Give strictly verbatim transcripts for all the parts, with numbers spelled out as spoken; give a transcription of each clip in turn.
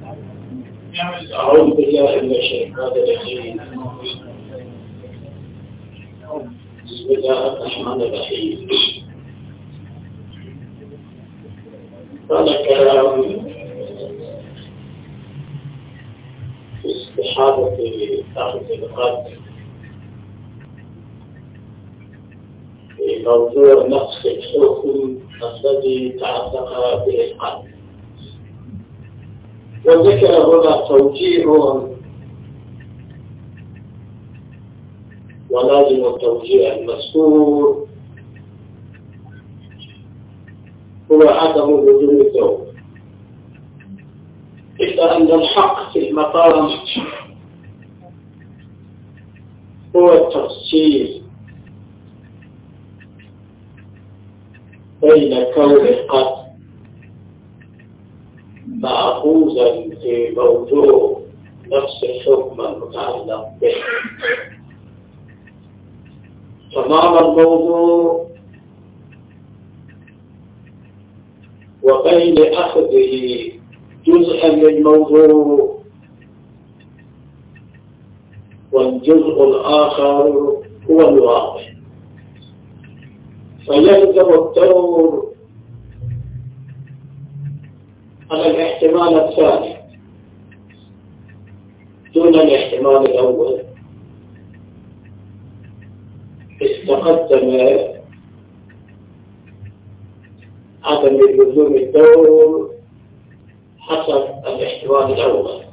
أعوذ بالله من الشيطان الرجيم. بسم الله الرحمن الرحيم. قال كلام في استحاضة أخذ القلب في موضوع نقص الحكم الذي تعلق به القلب، وذكر هنا توجيه ولازم التوجيه المذكور هو عدم وجود الدور، إلا أن الحق في المقام هو التفصيل بين كون القلب مأخوذا في موضوع نفس الحكم المتعلق به تمام الموضوع، وبين أخذه جزءا من الموضوع والجزء الآخر هو الواقع، فيلزم الدور على الاحتمال الثاني دون الاحتمال الأول. استقدم عدم لزوم الدور حسب الاحتمال الأول،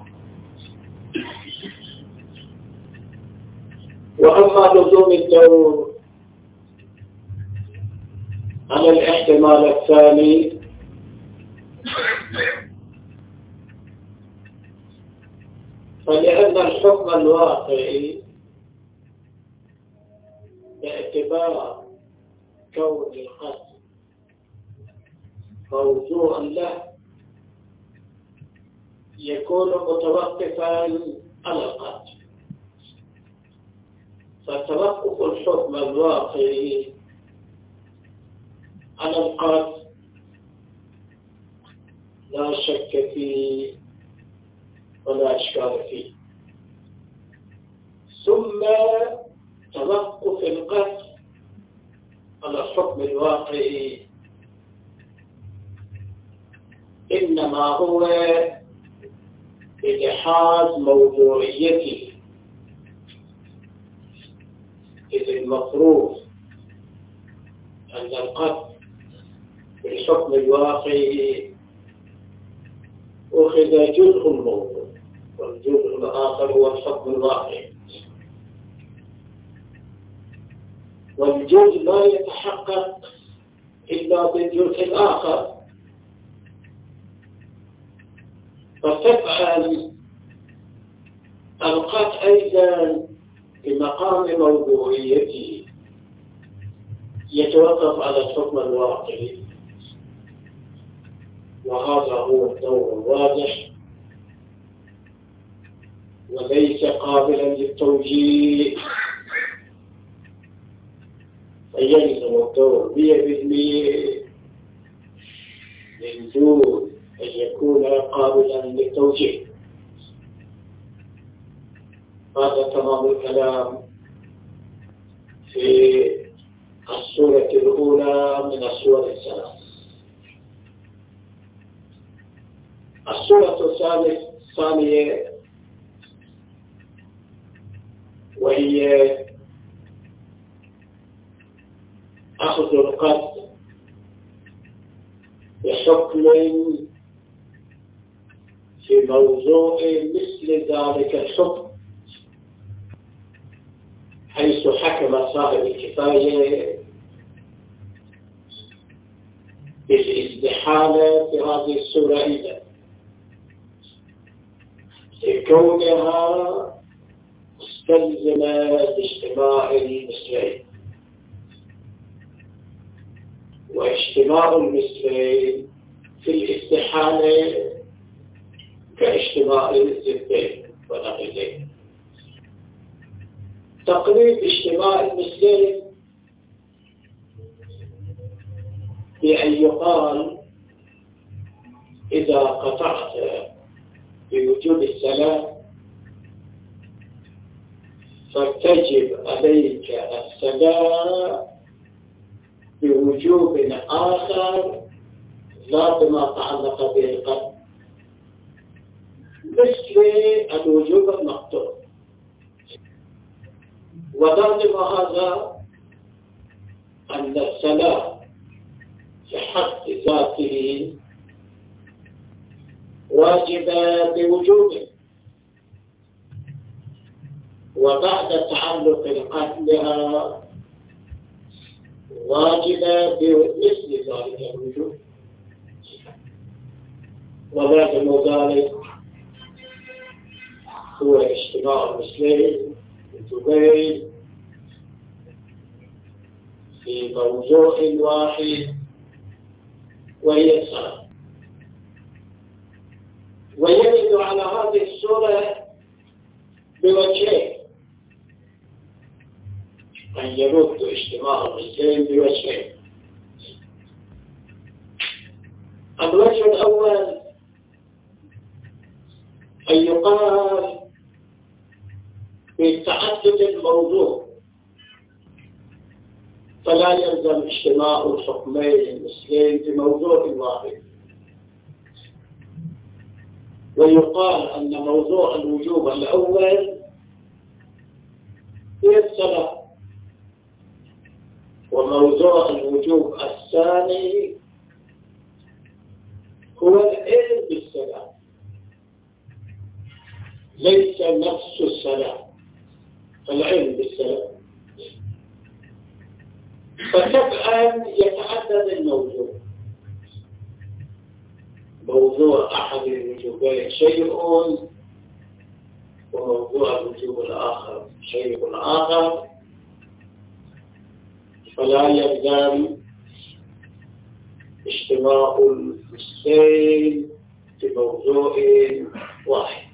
وأما لزوم الدور على الاحتمال الثاني فلأن الحكم الواقعي باعتبار كون القلب موضوعا له يكون متوقفا على القلب، فتوقف الحكم الواقعي على القلب لا شك فيه ولا إشكال فيه. ثم توقف القلب على الحكم الواقعي إنما هو بلحاظ موضوعيته، إذ المفروض أن القلب بالحكم الواقعي أخذ جزء الموضوع والجزء الآخر هو الحكم الواقعي، والجزء لا يتحقق إلا بالجزء الآخر، فتفعل القلب أيضا بمقام موضوعيته يتوقف على الحكم الواقعي، وهذا هو الدور الواضح وليس قابلا للتوجيه، فيلزم الدور مئة بالمئة من دون أن يكون قابلا للتوجيه. هذا تمام الكلام في السورة الأولى من السور الثلاث. السورة الثانية وهي أخذ القلب بحكم في موضوع مثل ذلك الحكم، حيث حكم صاحب الكفاية بالاستحالة في هذه السورة أيضا لكونها مستلزمة لاجتماع المثلين، واجتماع المثلين في الاستحالة كاجتماع الزبدين ونقيضين. تقريب اجتماع المثلين بأن يقال إذا قطعت وجوب الصلاة فتجب عليك الصلاة بوجوب آخر لا بما تعلق به القلب، مثل الوجوب المقطوع. ولازم هذا أن الصلاة في حد ذاته واجبة بوجوبه، وبعد تعلق القلب بها واجبة بمثل ذلك الوجوب. ولازم ذلك هو اجتماع المسلمين الزبير في موضوع واحد وهي الصلاة. ويرد على هذه الصورة بوجهين، أن يرد اجتماع المسلمين بوجهين. الوجه الأول أن يقال بتعدد الموضوع فلا يلزم اجتماع الحكمين المسلمين في موضوع واحد، ويقال أن موضوع الوجوب الأول هي الصلاة، وموضوع الوجوب الثاني هو العلم بالصلاة، ليس نفس الصلاة، العلم بالصلاة. فطبعا يتعدد الموضوع، موضوع أحد الوجوبين شيء وموضوع الوجوب الآخر شيء آخر، فلا يلزم اجتماع المسلمين في موضوع واحد.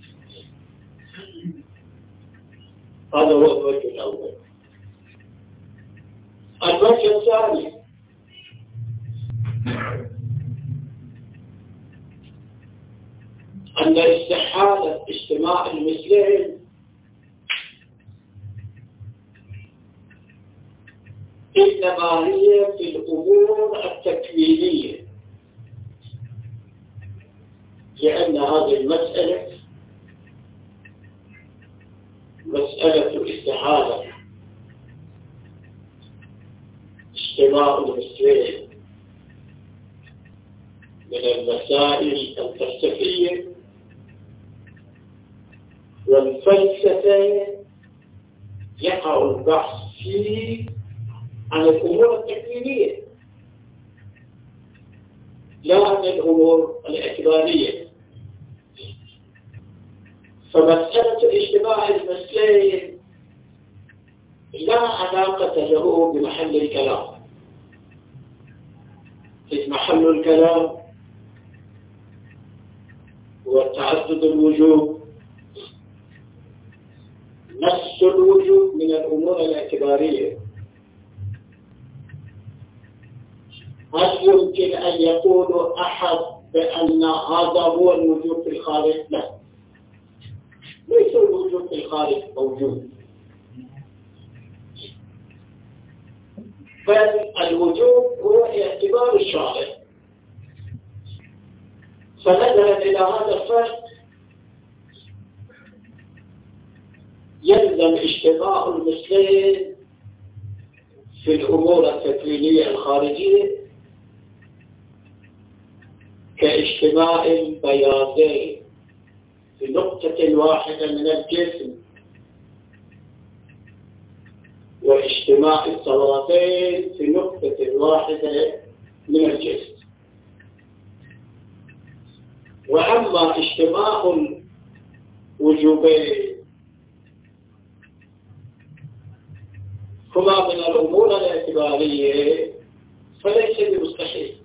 هذا هو الوجه الأول. الوجه الثاني أن استحالة اجتماع المسلمين إنما هي في الأمور التكوينية، لأن هذه المسألة مسألة استحالة اجتماع المسلمين من المسائل الفلسفية والفلسفة يقع البحث فيه عن الأمور التكوينية لا عن الأمور الاعتبارية. فمسألة اجتماع المسلمين لا علاقة له بمحل الكلام، إذ محل الكلام هو تعدد الوجوب، نفس الوجوب من الأمور الاعتبارية. هل يمكن أن يقول أحد بأن هذا هو الوجوب في الخارج؟ لا، ليس الوجوب في الخارج موجود، بل الوجوب هو اعتبار الشارع. فنظرا إلى هذا الفرق يلزم اجتماع المسلمين في الأمور التكوينية الخارجية كاجتماع البياضين في نقطة واحدة من الجسم، واجتماع الصلاتين في نقطة واحدة من الجسم. وأما اجتماع الوجوبين هما من الأمور الاعتبارية فليس بمستحيل،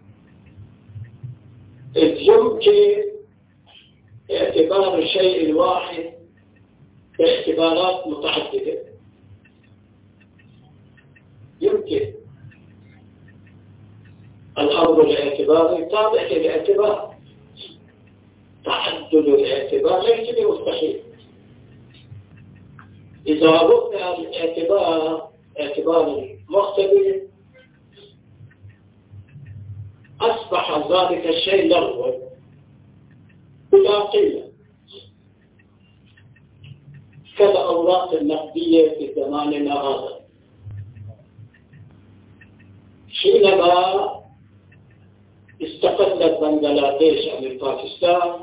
إذ يمكن اعتبار الشيء الواحد باعتبارات متعددة. يمكن الأمر الاعتباري تابع للاعتبار، تعدد الاعتبار ليس بمستحيل. إذا رفع الاعتبار اعتبار المختبر أصبح ذلك الشيء لغوا بلا قيمة، كالأوراق النقدية في زماننا هذا. حينما استقلت بنغلاديش عن باكستان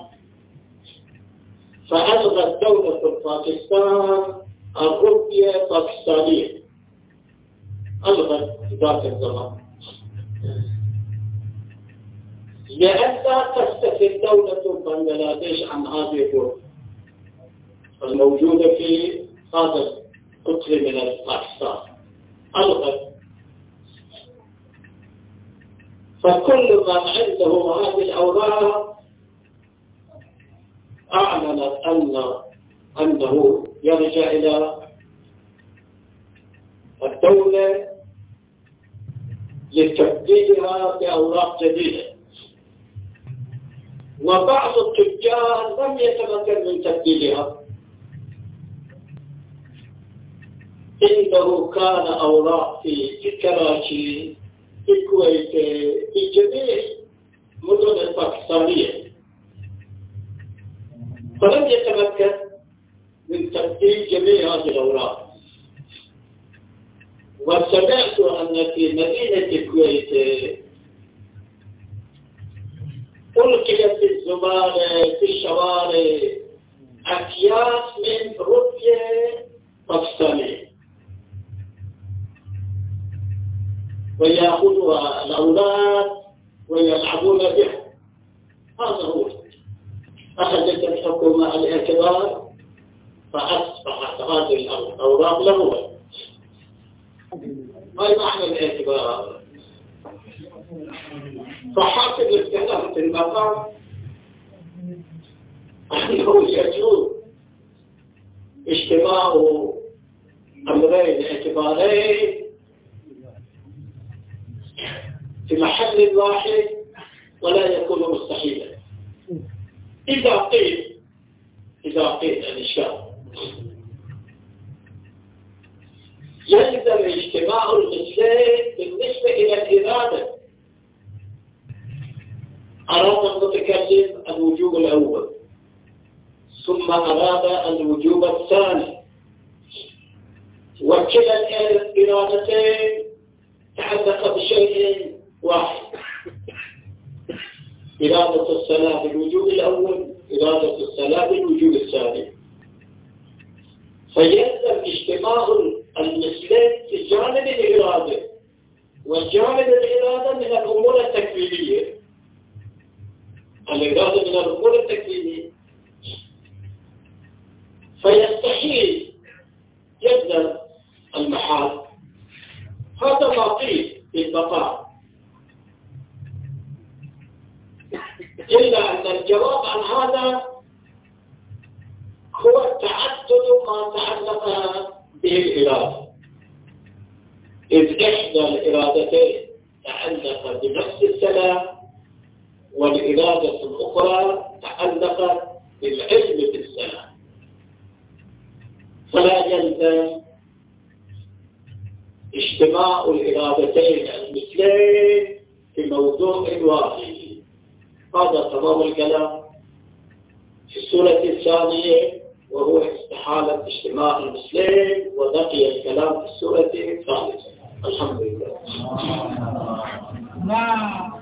فألغت دولة باكستان الروبية الباكستانية، ألغت ذاك الزمان لأن لا تستفيد دولة بنغلاديش عن هذه الروبية الموجودة في هذا القطر من باكستان، ألغت. فكل من عنده هذه الأوراق أعلنت أن أنه يرجع إلى الدولة لتبديلها بأوراق جديدة. وبعض التجار لم يتمكن من تبديلها، عنده كان أوراق في كراتشي في الكويت في جميع المدن الباكستانية، فلم يتمكن من تبديل جميع هذه الأوراق. وسمعت أن في مدينة الكويت ألقيت في الزبالة في الشوارع أكياس من روبية باكستانية ويأخذها الأولاد ويلعبون بها. هذا هو. أخذت الحكومة الاعتبار فأصبحت هذه الأوراق لغوا. ما معنى الاعتبار؟ فحاصل الكلام في المقام أنه يجوز اجتماع أمرين اعتبارين في محل واحد ولا يكون مستحيلا إذا قيل إذا قيل الإشكال يلزم اجتماع المثلين بالنسبة إلى الإرادة. أراد المتكلم الوجوب الأول ثم أراد الوجوب الثاني، وكلا الإرادتين تعلق بشيء واحد، إرادة الصلاة بالوجوب الأول، إرادة الصلاة بالوجوب الثاني. فيلزم اجتماع المثلين في جانب الإرادة، والجانب الإرادة من الأمور التكوينية. الإرادة من الأمور التكوينية، فيستحيل يلزم المحال. هذا ما قيل في البقاء، إلا أن الجواب عن هذا هو تعدد ما تعلق به الإرادة، إذ إحدى الإرادتين تعلق بنفس السلام والإرادة الأخرى تعلقت بالعلم بالسلام، فلا يلزم اجتماع الإرادتين المثلين في موضوع واحد. هذا تمام الكلام في السورة الثانية، وهو استحالة اجتماع المثلين، وبقي الكلام في السورة الثالثة. الحمد لله.